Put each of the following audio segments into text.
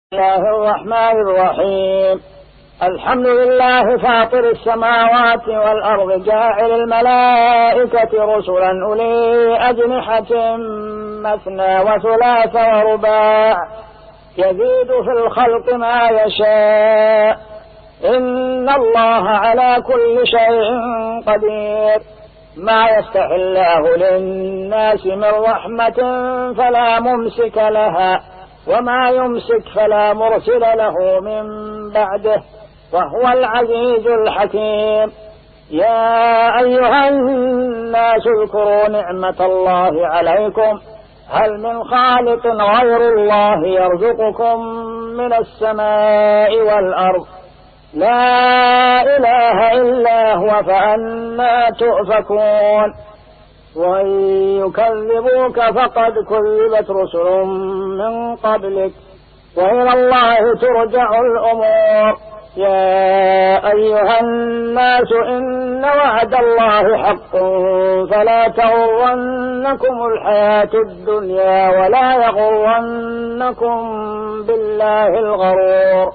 الله الرحمن الرحيم. الحمد لله فاطر السماوات والأرض جاعل الملائكة رسلا أولي أجنحة مثنى وثلاث ورباع يزيد في الخلق ما يشاء إن الله على كل شيء قدير. ما يفتح الله للناس من رحمة فلا ممسك لها وما يمسك فلا مرسل له من بعده وهو العزيز الحكيم. يا أيها الناس اذكروا نعمة الله عليكم هل من خالق غير الله يرزقكم من السماء والأرض لا إله إلا هو فأنى تؤفكون. وإن يكذبوك فقد كذبت رسل من قبلك وإلى الله ترجع الأمور. يا أيها الناس إن وعد الله حق فلا تغرنكم الحياة الدنيا ولا يغرنكم بالله الغرور.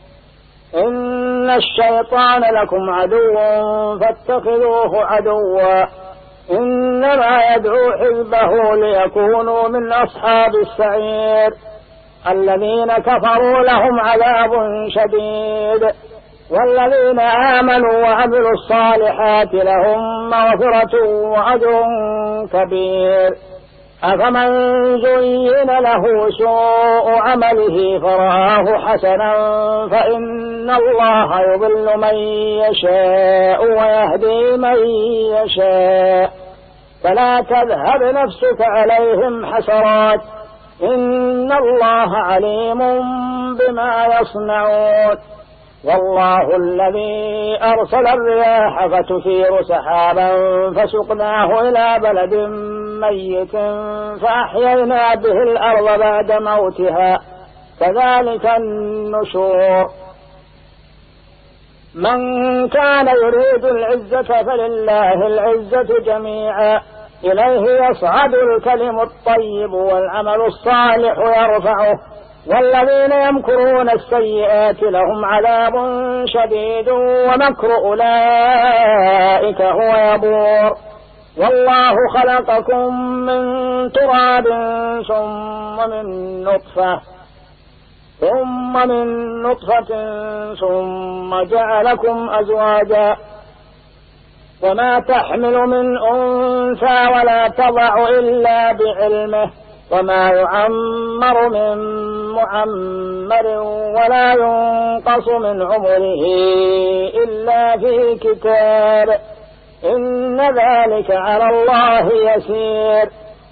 إن الشيطان لكم عدو فاتخذوه عدوا إنما يدعو حزبه ليكونوا من أصحاب السعير. الذين كفروا لهم عذاب شديد والذين آمنوا وعملوا الصالحات لهم مغفرة وأجر كبير. أفمن زين له سوء عمله فرآه حسنا فإن الله يضل من يشاء ويهدي من يشاء فلا تذهب نفسك عليهم حسرات إن الله عليم بما يصنعون. والله الذي أرسل الرياح فتثير سحابا فسقناه إلى بلد ميت فأحيينا به الأرض بعد موتها كذلك النشور. من كان يريد العزة فلله العزة جميعا إليه يصعد الكلم الطيب والعمل الصالح يرفعه والذين يمكرون السيئات لهم عذاب شديد ومكر أولئك هو يبور. والله خلقكم من تراب ثم من نطفة ثم جعلكم أزواجا وما تحمل من أنثى ولا تضع إلا بعلمه وما يعمر من معمر ولا ينقص من عمره إلا في كتاب إن ذلك على الله يسير.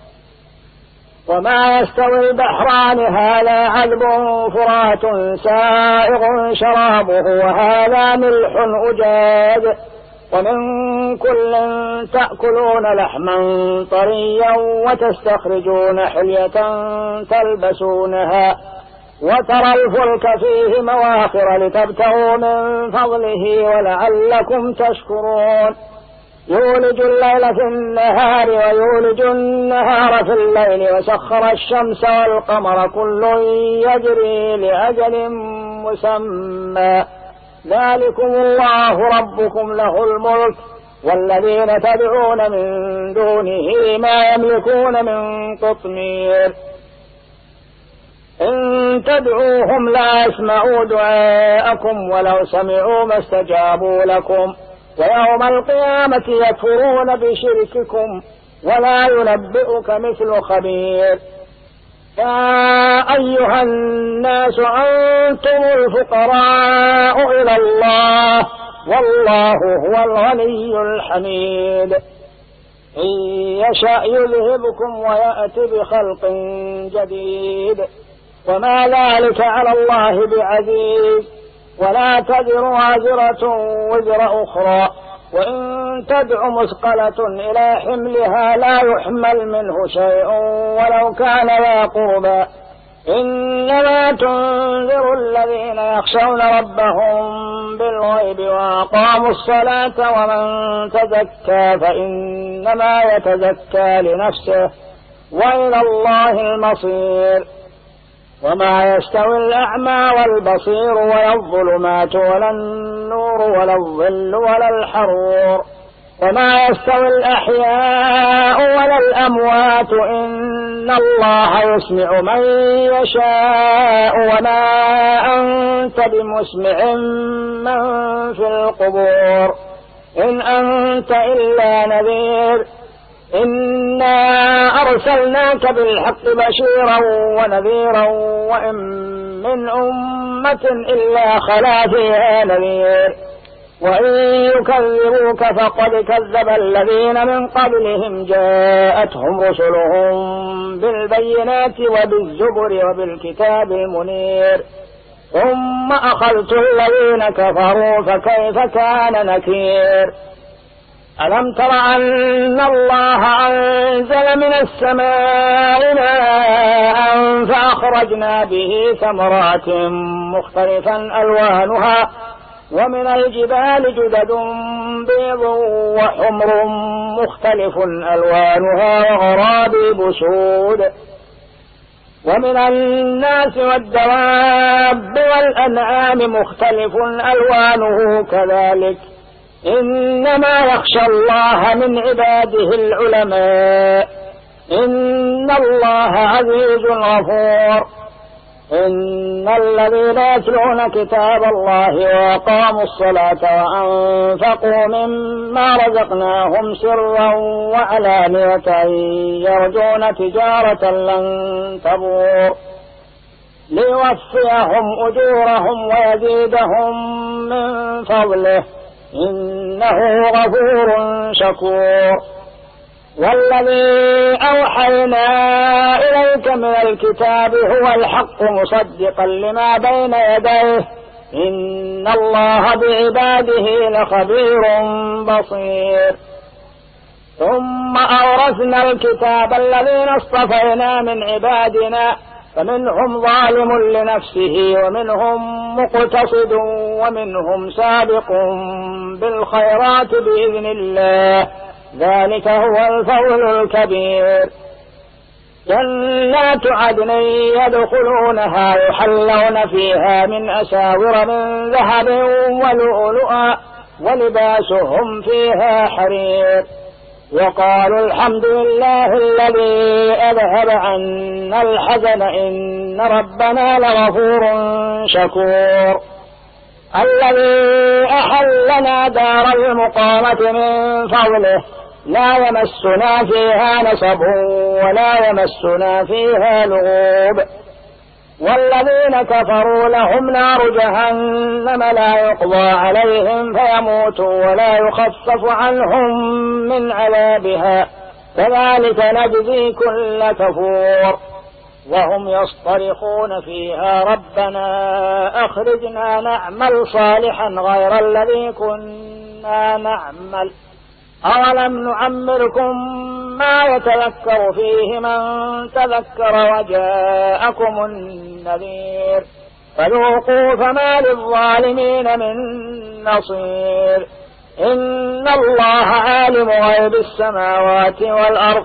وما يستوي البحران هذا عذب فرات سائغ شرابه وهذا ملح أجاج ومن كل تأكلون لحما طريا وتستخرجون حلية تلبسونها وترى الفلك فيه مواخر لتبتغوا من فضله ولعلكم تشكرون. يولج الليل في النهار ويولج النهار في الليل وسخر الشمس والقمر كل يجري لأجل مسمى ذلكم الله ربكم له الملك والذين تدعون من دونه ما يملكون من قطمير. إن تدعوهم لا يسمعوا دعاءكم ولو سمعوا ما استجابوا لكم ويوم القيامة يكفرون بشرككم ولا ينبئك مثل خبير. يا أيها الناس أنتم الفقراء إلى الله والله هو الغني الحميد. إن يشأ يذهبكم ويأتي بخلق جديد وما ذلك على الله بعزيز. ولا تزر وازرة وزر أخرى وإن تدع مثقلة إلى حملها لا يحمل منه شيء ولو كان ذا قربى إنما تنذر الذين يخشون ربهم بالغيب وأقاموا الصلاة ومن تزكى فإنما يتزكى لنفسه وإلى الله المصير. وما يستوي الأعمى والبصير ولا الظلمات ولا النور ولا الظل ولا الحرور وما يستوي الأحياء ولا الأموات إن الله يسمع من يشاء وما أنت بمسمع من في القبور إن أنت إلا نذير إنا أرسلناك بالحق بشيرا ونذيرا وإن من أمة إلا خلا فيها نذير وإن يكذبوك فقد كذب الذين من قبلهم جاءتهم رسلهم بالبينات وبالزبر وبالكتاب المنير ثم أخذت الذين كفروا فكيف كان نكير ألم تر أن الله أنزل من السماء ماء فأخرجنا به ثمرات مختلفا ألوانها ومن الجبال جدد بيض وحمر مختلف ألوانها وغرابيب سود ومن الناس والدواب والأنعام مختلف ألوانه كذلك إنما يخشى الله من عباده العلماء إن الله عزيز غفور إن الذين يتلون كتاب الله وأقاموا الصلاة وأنفقوا مما رزقناهم سرا وعلانية يرجون تجارة لن تبور ليوفيهم أجورهم ويزيدهم من فضله إنه غفور شكور والذي أوحينا إليك من الكتاب هو الحق مصدقا لما بين يديه إن الله بعباده لخبير بصير ثم أورثنا الكتاب الذين اصطفينا من عبادنا فمنهم ظالم لنفسه ومنهم مقتصد ومنهم سابق بالخيرات بإذن الله ذلك هو الفضل الكبير جنات عدن يدخلونها يحلون فيها من أساور من ذهب ولؤلؤا ولباسهم فيها حرير وقالوا الحمد لله الذي أذهب عنا الحزن إن ربنا لغفور شكور الذي أحلنا دار المقامة من فضله لا يمسنا فيها نصب ولا يمسنا فيها لغوب والذين كفروا لهم نار جهنم لا يقضى عليهم فيموتوا ولا يخفف عنهم من عذابها كذلك نجزي كل كفور وهم يصطرخون فيها ربنا أخرجنا نعمل صالحا غير الذي كنا نعمل أولم نعمركم ما يتذكر فيه من تذكر وجاءكم النذير فذوقوا فما للظالمين من نصير إن الله عالم غيب السماوات والأرض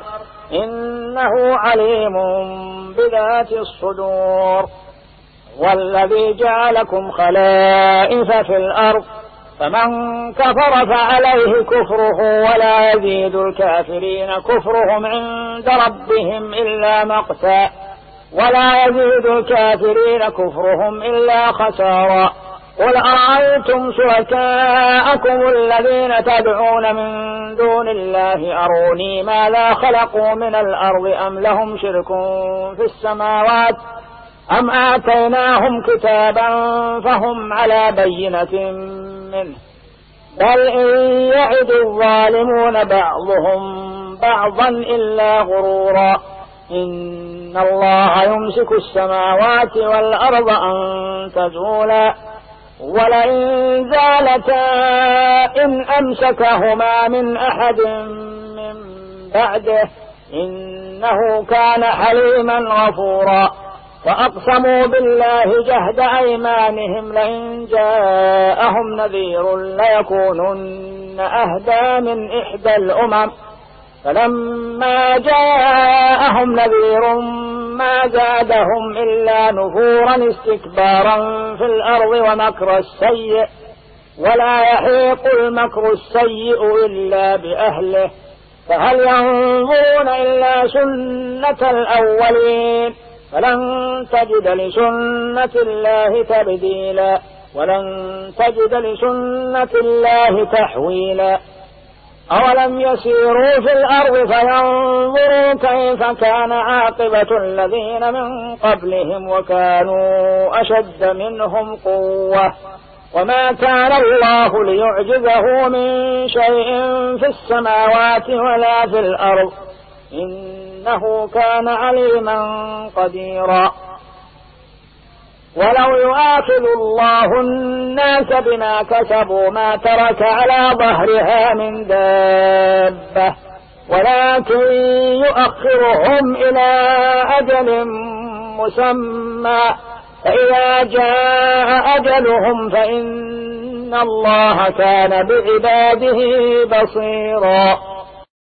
إنه عليم بذات الصدور والذي جعلكم خلائف في الأرض فمن كفر فعليه كفره ولا يزيد الكافرين كفرهم عند ربهم إلا مقتا ولا يزيد الكافرين كفرهم إلا خسارا قل أرأيتم شركاءكم الذين تدعون من دون الله أروني ماذا خلقوا من الأرض أم لهم شرك في السماوات أم آتيناهم كتابا فهم على بينة منه بل إن يعد الظالمون بعضهم بعضا إلا غرورا إن الله يمسك السماوات والأرض أن تزولا ولئن زالتا إن أمسكهما من أحد من بعده إنه كان حليما غفورا وأقسموا بالله جهد أيمانهم لئن جاءهم نذير ليكونن أهدى من إحدى الأمم فلما جاءهم نذير ما زادهم إلا نفورا استكبارا في الأرض ومكر السيء ولا يحيق المكر السيء إلا بأهله فهل ينظرون إلا سنة الأولين فلن تجد لسنة الله تبديلا ولن تجد لسنة الله تحويلا أولم يسيروا في الأرض فينظروا كيف كان عاقبة الذين من قبلهم وكانوا أشد منهم قوة وما كان الله ليعجزه من شيء في السماوات ولا في الأرض إنه كان عليما قديرا ولو يؤاخذ الله الناس بما كسبوا ما ترك على ظهرها من دابة ولكن يؤخرهم إلى أجل مسمى فإذا جاء أجلهم فإن الله كان بعباده بصيرا